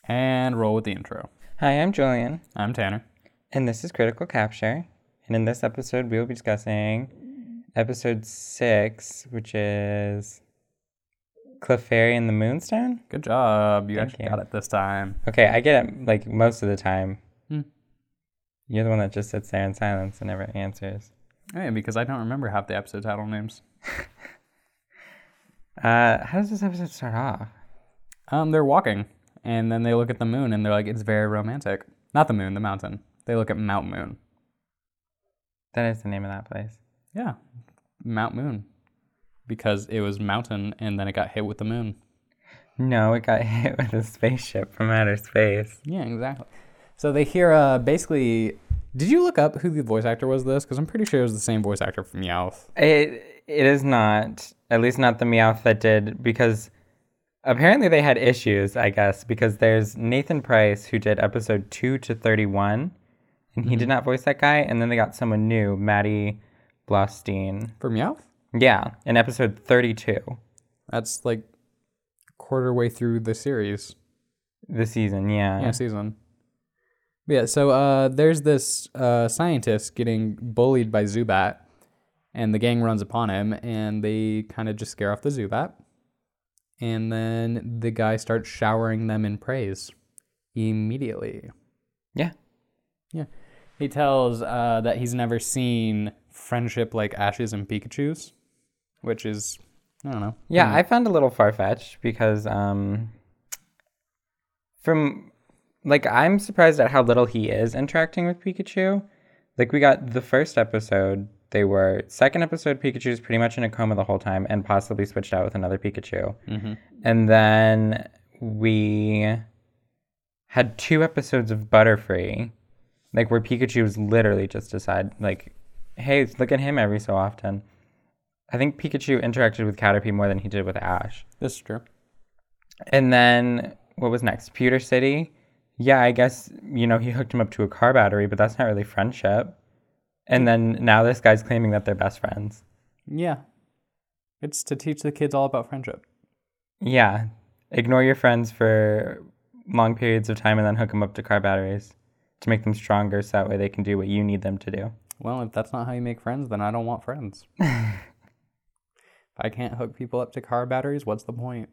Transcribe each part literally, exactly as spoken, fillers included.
And roll with the intro. Hi, I'm Julian. I'm Tanner. And this is Critical Capture. And in this episode, we will be discussing episode six, which is Clefairy and the Moonstone. Good job. You Thank actually you. got it this time. Okay, I get it like most of the time. Hmm. You're the one that just sits there in silence and never answers. Hey, because I don't remember half the episode title names. Uh, how does this episode start off? Um, they're walking, and then they look at the moon, and they're like, it's very romantic. Not the moon, the mountain. They look at Mount Moon. That is the name of that place. Yeah, Mount Moon. Because it was mountain, and then it got hit with the moon. No, it got hit with a spaceship from outer space. Yeah, exactly. So they hear, uh, basically... Did you look up who the voice actor was this? Because I'm pretty sure it was the same voice actor from Meowth. It It is not. At least not the Meowth that did, because apparently they had issues, I guess, because there's Nathan Price, who did episode two to thirty-one, and he mm-hmm. did not voice that guy, and then they got someone new, Maddie Blostein. For Meowth? Yeah, in episode thirty-two. That's like quarter way through the series. The season, yeah. Yeah, season. Yeah, so uh, there's this uh, scientist getting bullied by Zubat, and the gang runs upon him, and they kind of just scare off the Zubat. And then the guy starts showering them in praise immediately. Yeah. Yeah. He tells uh, that he's never seen friendship like Ash's and Pikachu's, which is, I don't know. Yeah, Hmm. I found a little far-fetched because um, from... Like, I'm surprised at how little he is interacting with Pikachu. Like, we got the first episode, they were... Second episode, Pikachu's pretty much in a coma the whole time and possibly switched out with another Pikachu. Mm-hmm. And then we had two episodes of Butterfree, like, where Pikachu was literally just decide, like, hey, look at him every so often. I think Pikachu interacted with Caterpie more than he did with Ash. This is true. And then, what was next? Pewter City? Yeah, I guess, you know, he hooked him up to a car battery, but that's not really friendship. And then now this guy's claiming that they're best friends. Yeah. It's to teach the kids all about friendship. Yeah. Ignore your friends for long periods of time and then hook them up to car batteries to make them stronger so that way they can do what you need them to do. Well, if that's not how you make friends, then I don't want friends. If I can't hook people up to car batteries, what's the point?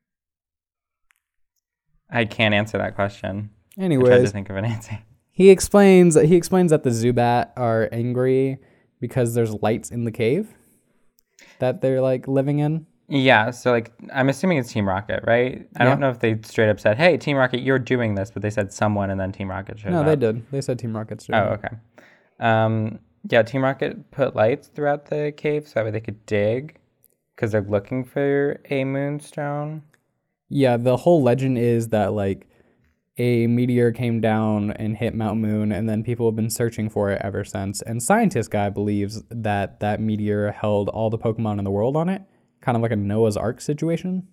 I can't answer that question. Anyways, I tried to think of an answer. He explains he explains that the Zubat are angry because there's lights in the cave that they're like living in. Yeah, so like I'm assuming it's Team Rocket, right? I Yeah. don't know if they straight up said, "Hey, Team Rocket, you're doing this," but they said someone, and then Team Rocket showed no, up. they did. They said Team Rocket's doing Oh, it. okay. Um, yeah, Team Rocket put lights throughout the cave so that way they could dig because they're looking for a moonstone. Yeah, the whole legend is that like a meteor came down and hit Mount Moon, and then people have been searching for it ever since. And Scientist Guy believes that that meteor held all the Pokemon in the world on it, kind of like a Noah's Ark situation.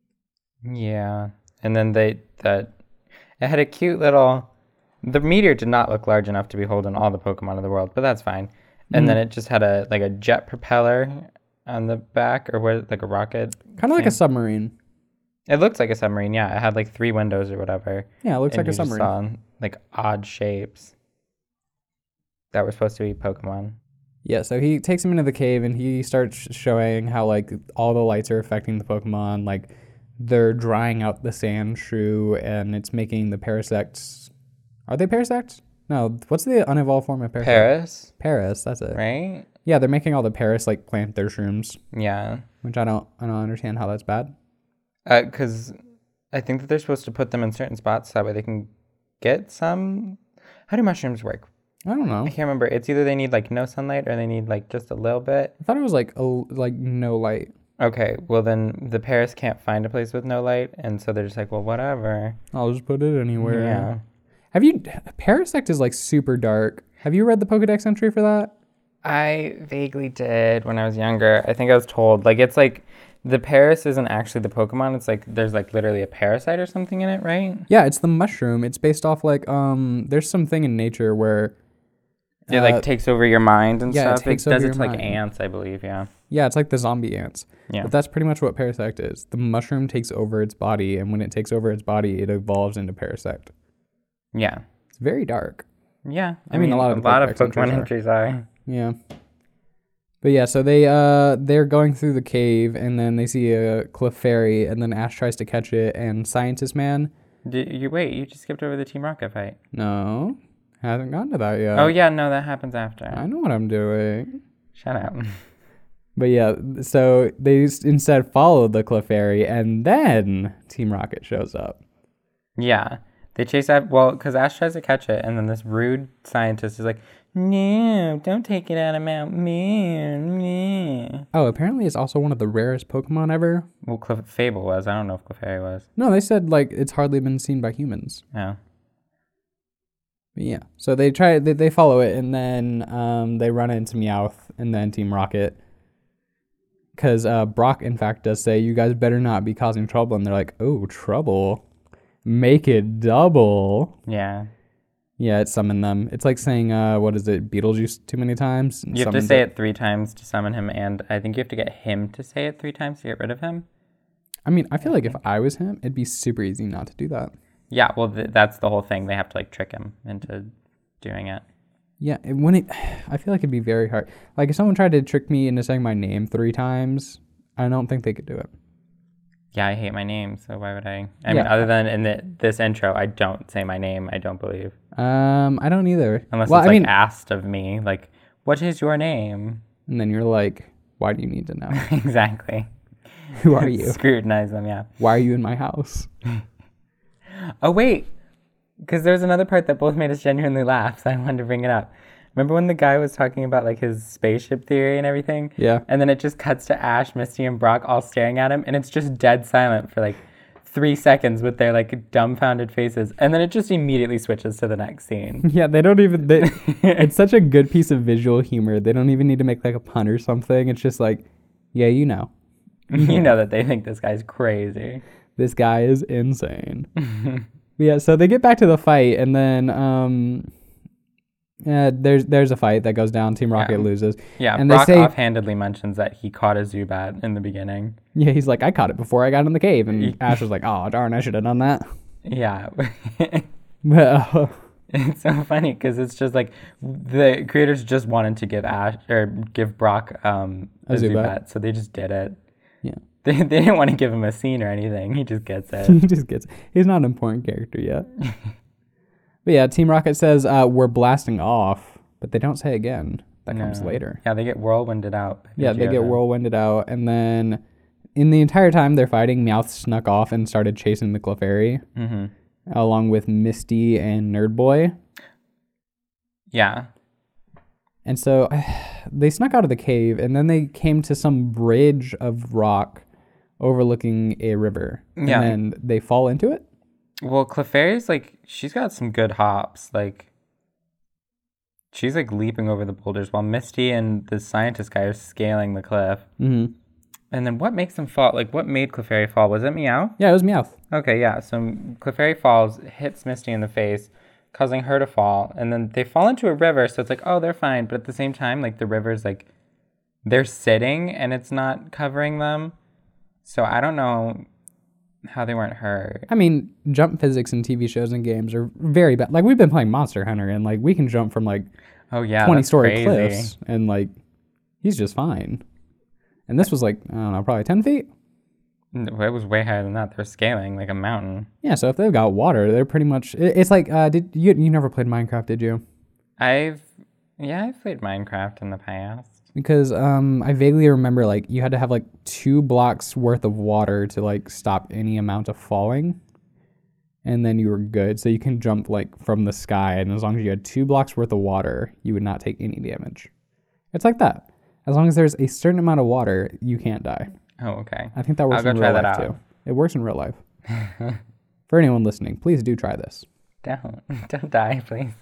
Yeah, and then they that it had a cute little. The meteor did not look large enough to be holding all the Pokemon in the world, but that's fine. And mm. then it just had a like a jet propeller on the back, or what, like a rocket. Kind of like a submarine. It looked like a submarine, yeah. It had like three windows or whatever. Yeah, it looks and like a submarine. Just saw, like odd shapes that were supposed to be Pokemon. Yeah, so he takes him into the cave and he starts showing how like all the lights are affecting the Pokemon. Like they're drying out the Sandshrew and it's making the Parasects. Are they Parasects? No, what's the unevolved form of Parasect? Paris. Paris, that's it. Right? Yeah, they're making all the Paris like plant their shrooms. Yeah. Which I don't, I don't understand how that's bad. Because uh, I think that they're supposed to put them in certain spots so that way they can get some. How do mushrooms work? I don't know. I can't remember. It's either they need like no sunlight or they need like just a little bit. I thought it was like a, like no light. Okay, well then the Paris can't find a place with no light, and so they're just like, well, whatever. I'll just put it anywhere. Yeah. Have you? Parasect is like super dark. Have you read the Pokedex entry for that? I vaguely did when I was younger. I think I was told like it's like. The Paris isn't actually the Pokemon. It's like there's like literally a parasite or something in it, right? Yeah, it's the mushroom. It's based off like um. There's something in nature where it uh, like takes over your mind and yeah, stuff. It takes it does over it to your like mind. ants, I believe. Yeah. Yeah, it's like the zombie ants. Yeah. But that's pretty much what Parasect is. The mushroom takes over its body, and when it takes over its body, it evolves into Parasect. Yeah. It's very dark. Yeah. I mean, a lot of a the lot of Pokemon Pokemon entries entries are. Yeah. But yeah, so they uh they're going through the cave, and then they see a Clefairy, and then Ash tries to catch it, and Scientist Man. Did you wait? You just skipped over the Team Rocket fight. No, hasn't gotten to that yet. Oh yeah, no, that happens after. I know what I'm doing. Shut up. But yeah, so they s- instead follow the Clefairy, and then Team Rocket shows up. Yeah, they chase that. Well, because Ash tries to catch it, and then this rude scientist is like, "No, don't take it out of Mount Moon." No. Oh, apparently it's also one of the rarest Pokemon ever. Well, Clef- Fable was. I don't know if Clefairy was. No, they said like it's hardly been seen by humans. No. But yeah, so they try they, they follow it, and then um they run into Meowth and then Team Rocket. Because uh, Brock, in fact, does say, "You guys better not be causing trouble." And they're like, "Oh, trouble. Make it double." Yeah. Yeah, it summoned them. It's like saying, uh, what is it, Beetlejuice too many times? You have to say it three times to summon him, and I think you have to get him to say it three times to get rid of him. I mean, I feel like if I was him, it'd be super easy not to do that. Yeah, well, th- that's the whole thing. They have to, like, trick him into doing it. Yeah, and when it, I feel like it'd be very hard. Like, if someone tried to trick me into saying my name three times, I don't think they could do it. Yeah, I hate my name, so why would I? I Yeah. mean, other than in the, this intro, I don't say my name, I don't believe. Um, I don't either. Unless well, it's, I like, mean, asked of me, like, what is your name? and then you're like, why do you need to know? Exactly. Who are you? Scrutinize them, yeah. Why are you in my house? Oh, wait. Because there's another part that both made us genuinely laugh, so I wanted to bring it up. Remember when the guy was talking about, like, his spaceship theory and everything? Yeah. And then it just cuts to Ash, Misty, and Brock all staring at him, and it's just dead silent for, like, three seconds with their, like, dumbfounded faces. And then it just immediately switches to the next scene. Yeah, they don't even, they, it's such a good piece of visual humor. They don't even need to make, like, a pun or something. It's just like, yeah, you know. You know that they think this guy's crazy. This guy is insane. Yeah, so they get back to the fight, and then um, yeah, there's there's a fight that goes down. Team Rocket Yeah. loses. Yeah, and Brock they say, offhandedly mentions that he caught a Zubat in the beginning. yeah, he's like, I caught it before I got in the cave, and Ash was like, oh darn, I should have done that. Yeah. Well, It's so funny because it's just like the creators just wanted to give Ash or give Brock um, a, A Zubat. Zubat, so they just did it. yeah, They, they didn't want to give him a scene or anything. He just gets it. he just gets. He's not an important character yet. But yeah, Team Rocket says uh, we're blasting off, but they don't say again. That comes No. later. Yeah, they get whirlwinded out. by Yeah, they get Pidgeotto. whirlwinded out, and then in the entire time they're fighting, Meowth snuck off and started chasing the Clefairy, Mhm. along with Misty and Nerd Boy. Yeah. And so they snuck out of the cave, and then they came to some bridge of rock overlooking a river. Yeah. And then they fall into it. Well, Clefairy's like, she's got some good hops. Like, she's like leaping over the boulders while Misty and the scientist guy are scaling the cliff. Mm-hmm. And then what makes them fall? Like, what made Clefairy fall? Was it Meow? Yeah, it was Meowth. Okay, yeah. So Clefairy falls, hits Misty in the face, causing her to fall. And then they fall into a river. So it's like, oh, they're fine. But at the same time, like, the river's like, they're sitting and it's not covering them. So I don't know how they weren't hurt. I mean, jump physics in T V shows and games are very bad. Like, we've been playing Monster Hunter, and, like, we can jump from, like, Oh, yeah. twenty-story that's crazy. cliffs, and, like, he's just fine. And this was, like, I don't know, probably ten feet? It was way higher than that. They're scaling like a mountain. Yeah, so if they've got water, they're pretty much... it- It's like, uh, did you you never played Minecraft, did you? I've, yeah, I've played Minecraft in the past. Because um, I vaguely remember, like, you had to have, like, two blocks worth of water to, like, stop any amount of falling. And then you were good. So you can jump, like, from the sky, and as long as you had two blocks worth of water, you would not take any damage. It's like that. As long as there's a certain amount of water, you can't die. Oh, okay. I think that works I'll go in try real that life, out. too. It works in real life. For anyone listening, please do try this. Don't, don't die, please.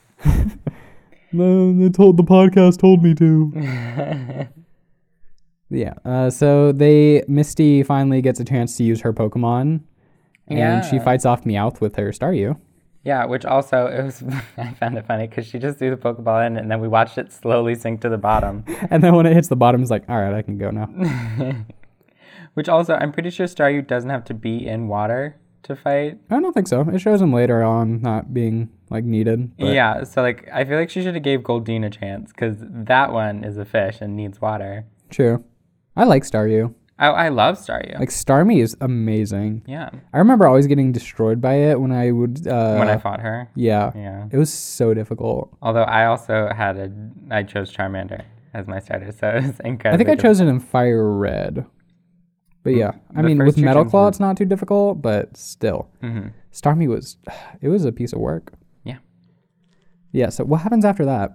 No, they told the podcast told me to. Yeah. Uh, so they Misty finally gets a chance to use her Pokemon, and she Yeah. fights off Meowth with her Staryu. Yeah, which also, it was, I found it funny because she just threw the Pokeball in and then we watched it slowly sink to the bottom. And then when it hits the bottom, it's like, all right, I can go now. Which also, I'm pretty sure Staryu doesn't have to be in water to fight. I don't think so. It shows him later on not being, like, needed. But Yeah, so, like, I feel like she should have gave Goldeen a chance because that one is a fish and needs water. True. I like Staryu. I, I love Staryu. Like, Starmie is amazing. Yeah. I remember always getting destroyed by it when I would... Uh, When I fought her. Yeah. Yeah. It was so difficult. Although I also had a, I chose Charmander as my starter, so it was incredible. I think I chose it in Fire Red. But yeah, I The mean, first with two Metal gyms Claw, were- it's not too difficult, but still. Mm-hmm. Starmie was... It was a piece of work. Yeah. Yeah, so what happens after that?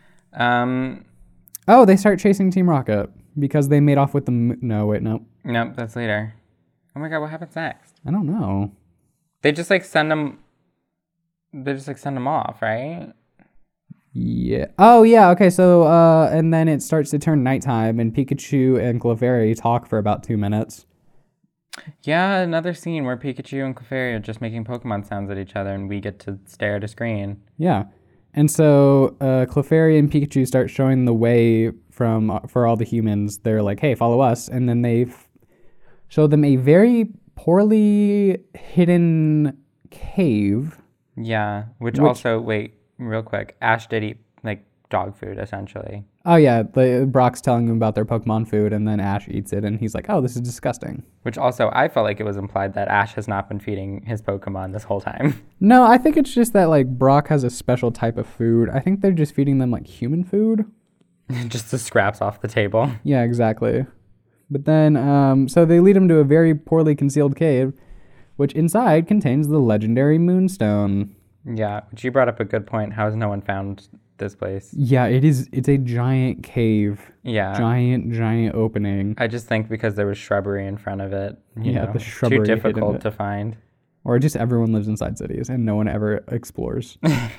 Um, Oh, they start chasing Team Rocket because they made off with the... mo- No, wait, no. nope, that's later. Oh my god, what happens next? I don't know. They just like send them. They just like send them off, right? Yeah. Oh, yeah. Okay. So, uh, and then it starts to turn nighttime, and Pikachu and Clefairy talk for about two minutes. Yeah, another scene where Pikachu and Clefairy are just making Pokemon sounds at each other, and we get to stare at a screen. Yeah. And so, uh, Clefairy and Pikachu start showing the way from uh, for all the humans. They're like, "Hey, follow us," and then they f- show them a very poorly hidden cave. Yeah, which, Which- also wait, real quick, Ash did eat like dog food essentially. Oh yeah, the, Brock's telling them about their Pokemon food, and then Ash eats it, and he's like, "Oh, this is disgusting." Which also, I felt like it was implied that Ash has not been feeding his Pokemon this whole time. No, I think it's just that like Brock has a special type of food. I think they're just feeding them like human food. Just the scraps off the table. Yeah, exactly. But then, um, so they lead him to a very poorly concealed cave, which inside contains the legendary Moonstone. Yeah, which you brought up a good point. How has no one found this place? Yeah, it is. It's a giant cave, Yeah. giant, giant opening, I just think because there was shrubbery in front of it, you Yeah, know, the shrubbery too hidden difficult it. to find. or just everyone lives inside cities and no one ever explores.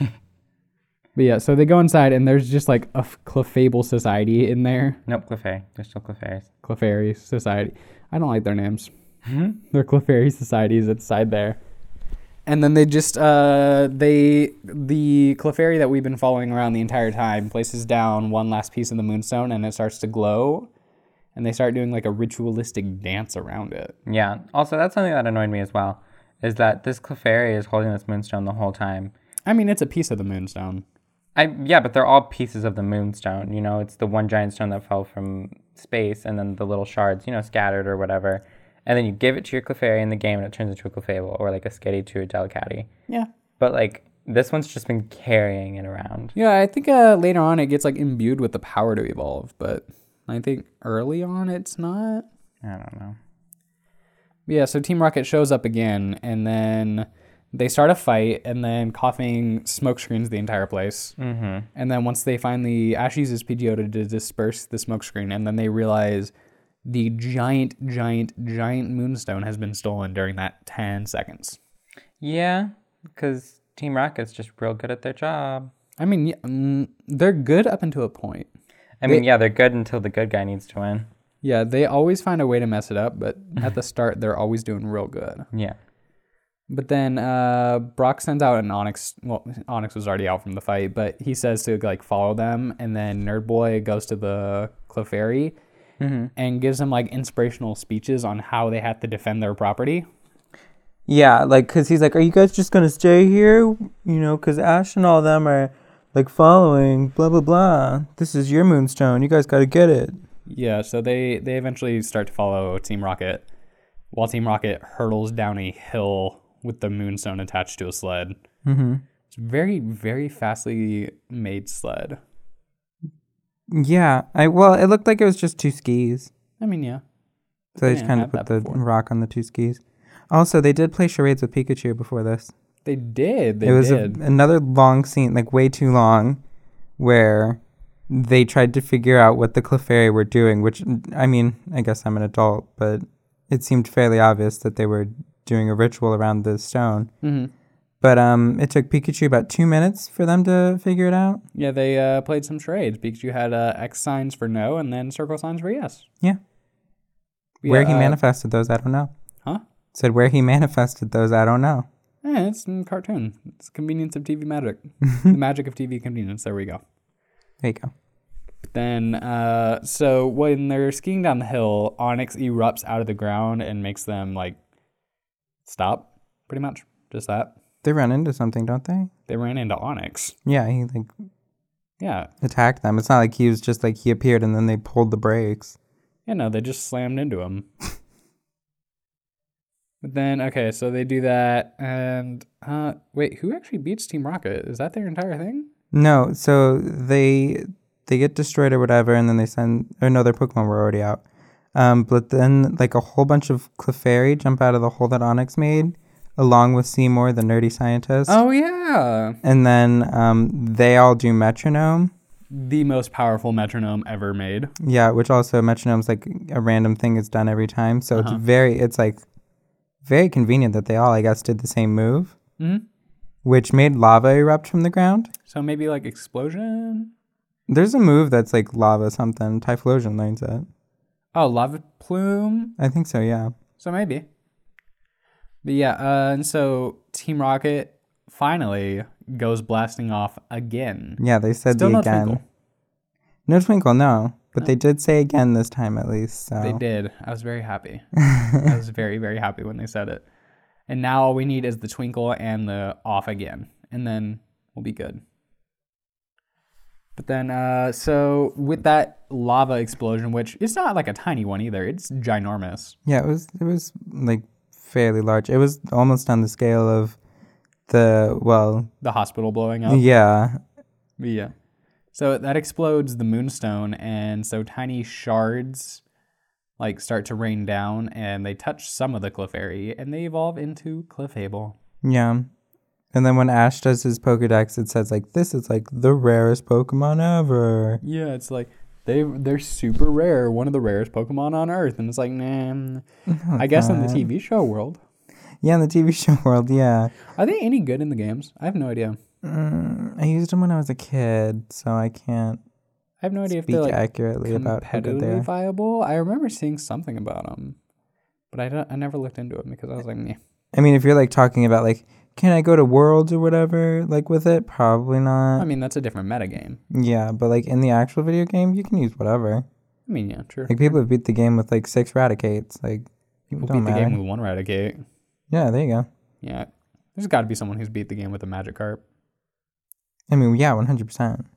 But yeah, so they go inside and there's just like a f- Clefable society in there, Nope, Clefairy. There's still Clefairies. Clefairy society. I don't like their names. Hmm? They're Clefairy societies inside there. And then they just, uh, they, the Clefairy that we've been following around the entire time places down one last piece of the Moonstone and it starts to glow. And they start doing like a ritualistic dance around it. Yeah. Also, that's something that annoyed me as well, is that this Clefairy is holding this Moonstone the whole time. I mean, it's a piece of the Moonstone. I Yeah, but they're all pieces of the Moonstone. You know, it's the one giant stone that fell from space and then the little shards, you know, scattered or whatever. And then you give it to your Clefairy in the game and it turns into a Clefable or like a Skitty to a Delcatty. Yeah. But like, this one's just been carrying it around. Yeah, I think uh, later on it gets like imbued with the power to evolve, but I think early on it's not. I don't know. Yeah, so Team Rocket shows up again, and then they start a fight, and then Coughing smoke screens the entire place. Mm-hmm. And then once they finally, Ash uses Pidgeotto to disperse the smoke screen, and then they realize the giant, giant, giant Moonstone has been stolen during that ten seconds. Yeah, because Team Rocket's just real good at their job. I mean, yeah, mm, they're good up until a point. I mean, They- yeah, they're good until the good guy needs to win. Yeah, they always find a way to mess it up, but at the start, they're always doing real good. Yeah. But then uh, Brock sends out an Onyx. Well, Onyx was already out from the fight, but he says to like follow them, and then Nerd Boy goes to the Clefairy Mm-hmm. and gives them like inspirational speeches on how they have to defend their property. Yeah, like, because he's like, are you guys just going to stay here? You know, because Ash and all them are, like, following, blah, blah, blah. This is your Moonstone. You guys got to get it. Yeah, so they they eventually start to follow Team Rocket, while Team Rocket hurtles down a hill with the Moonstone attached to a sled. Mm-hmm. It's a very very fastly made sled. Yeah. I Well, it looked like it was just two skis. I mean, yeah. So they They just didn't kind have of put that the before. rock on the two skis. Also, they did play charades with Pikachu before this. They did. They it was a, did. another long scene, like way too long, where they tried to figure out what the Clefairy were doing, which, I mean, I guess I'm an adult, but it seemed fairly obvious that they were doing a ritual around the stone. Mm-hmm. But um, it took Pikachu about two minutes for them to figure it out. Yeah, they uh, played some charades. Pikachu had uh, X signs for no and then circle signs for yes. Yeah. Yeah, Where he uh, manifested those, I don't know. Huh? Said where he manifested those, I don't know. Yeah, it's a cartoon. It's convenience of T V magic. The magic of T V convenience. There we go. There you go. Then, uh, so when they're skiing down the hill, Onyx erupts out of the ground and makes them, like, stop, pretty much. Just that. They run into something, don't they? They ran into Onyx. Yeah, he, like, Yeah. attacked them. It's not like he was just, like, he appeared and then they pulled the brakes. Yeah, no, they just slammed into him. But then, okay, so they do that, and, uh, wait, who actually beats Team Rocket? Is that their entire thing? No, so they they get destroyed or whatever, and then they send, or no, their Pokemon were already out. Um, but then, like, a whole bunch of Clefairy jump out of the hole that Onyx made, along with Seymour, the nerdy scientist. Oh, yeah. And then um, they all do Metronome. The most powerful metronome ever made. Yeah, which also, Metronome's, like, a random thing is done every time. So Uh-huh. it's very, it's, like, very convenient that they all, I guess, did the same move, Mm-hmm. which made lava erupt from the ground. So maybe, like, explosion? There's a move that's, like, lava something. Typhlosion learns it. Oh, lava plume? I think so, yeah. So maybe. But yeah, uh, and so Team Rocket finally goes blasting off again. Yeah, they said Still the no again. Twinkle. No Twinkle, no. But No. they did say again this time at least, so. They did. I was very happy. I was very, very happy when they said it. And now all we need is the Twinkle and the off again. And then we'll be good. But then, uh, so with that lava explosion, which it's not like a tiny one either. It's ginormous. Yeah, it was, it was, like, fairly large. It was almost on the scale of the, well, The hospital blowing up. yeah. But yeah. So that explodes the Moonstone, and so tiny shards like start to rain down, and they touch some of the Clefairy, and they evolve into Clefable. Yeah. And then when Ash does his Pokedex, it says, like, this is, like, the rarest Pokemon ever. Yeah, it's like they they're super rare, one of the rarest Pokemon on Earth, and it's like, nah. Oh, I guess in the God. T V show world, Yeah, in the T V show world, yeah. are they any good in the games? I have no idea. Mm, I used them when I was a kid, so I can't I have no idea if speak they're like accurately about how good they competitively are. viable. I remember seeing something about them, but I don't. I never looked into it because I was like, meh. I mean, if you're, like, talking about, like, can I go to Worlds or whatever, like, with it? Probably not. I mean, that's a different metagame. Yeah, but, like, in the actual video game, you can use whatever. I mean, yeah, true. Like, people have beat the game with, like, six Raticates. Like, People it don't beat the matter. game with one Raticate. Yeah, there you go. Yeah. There's got to be someone who's beat the game with a Magikarp. I mean, yeah, one hundred percent.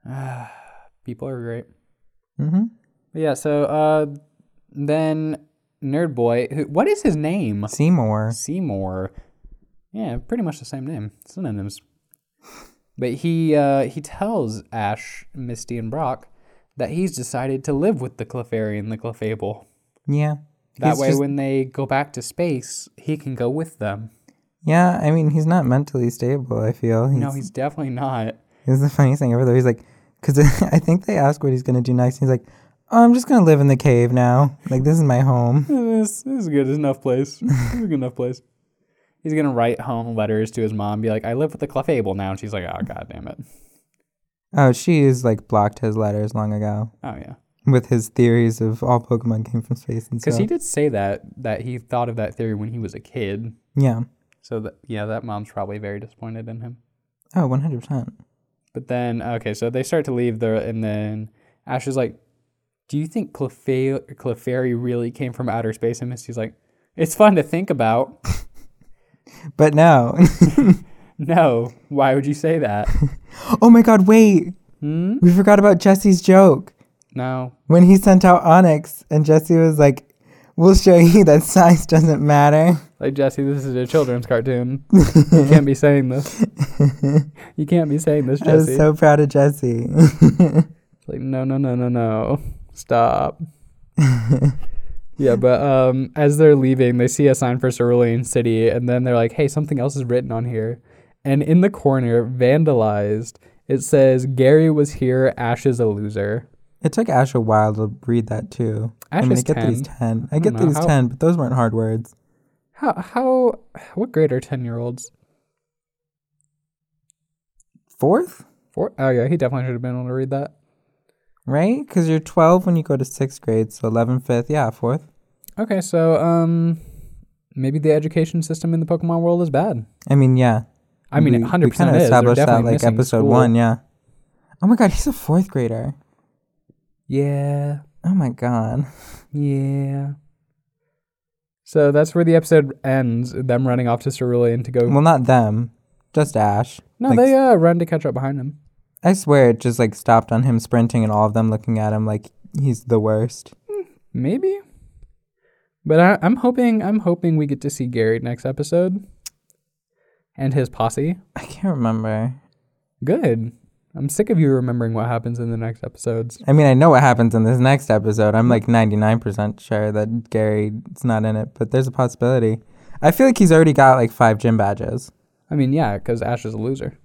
People are great. Mm-hmm. But yeah, so uh, then Nerd Boy, who, what is his name? Seymour. Seymour. Yeah, pretty much the same name. Synonyms. But he uh, he tells Ash, Misty, and Brock that he's decided to live with the Clefairy and the Clefable. Yeah. That He's way, just- when they go back to space, he can go with them. Yeah, I mean, he's not mentally stable, I feel. He's, No, he's definitely not. This is the funniest thing ever, though. He's like, because I think they ask what he's going to do next. He's like, oh, I'm just going to live in the cave now. Like, this is my home. This, this is good enough place. This is a good enough place. He's gonna write home letters to his mom, be like, "I live with the Clefable now," and she's like, "Oh, god damn it." Oh, she's, like, blocked his letters long ago Oh yeah, with his theories of all Pokemon came from space and because stuff. he did say that that he thought of that theory when he was a kid. Yeah. So that yeah, that mom's probably very disappointed in him. Oh, one hundred percent. But then okay, so they start to leave there, and then Ash is like, "Do you think Clefa- Clefairy really came from outer space?" And Misty's like, "It's fun to think about." But no. No, why would you say that? Oh my god, wait. Hmm? We forgot about Jesse's joke. No. When he sent out Onyx and Jesse was like, we'll show you that size doesn't matter. Like, Jesse, this is a children's cartoon. You can't be saying this. You can't be saying this, I was Jesse. so proud of Jesse. It's like, no, no, no, no, no. Stop. Yeah, but um, as they're leaving, they see a sign for Cerulean City, and then they're like, hey, something else is written on here. And in the corner, vandalized, it says, Gary was here, Ash is a loser. It took Ash a while to read that too. Ash I mean, is I get that he's ten. ten. I, I get don't that know, he's how- ten, but those weren't hard words. How, how, what grade are ten-year-olds? Fourth? Four? Oh, yeah, he definitely should have been able to read that. Right? Because you're twelve when you go to sixth grade, so eleven, fifth, yeah, fourth. Okay, so, um, maybe the education system in the Pokemon world is bad. I mean, yeah. I mean, we, one hundred percent we kind of is. They're established that definitely like missing episode school. one, yeah. Oh my god, he's a fourth grader. Yeah. Oh my god. Yeah. So that's where the episode ends, them running off to Cerulean to go. Well, not them. Just Ash. no, like, they uh, run to catch up behind him. I swear it just like stopped on him sprinting and all of them looking at him like he's the worst. Maybe. But I, I'm hoping I'm hoping we get to see Gary next episode. And his posse. I can't remember. Good. I'm sick of you remembering what happens in the next episodes. I mean, I know what happens in this next episode. I'm like ninety-nine percent sure that Gary's not in it, but there's a possibility. I feel like he's already got like five gym badges. I mean, yeah, because Ash is a loser.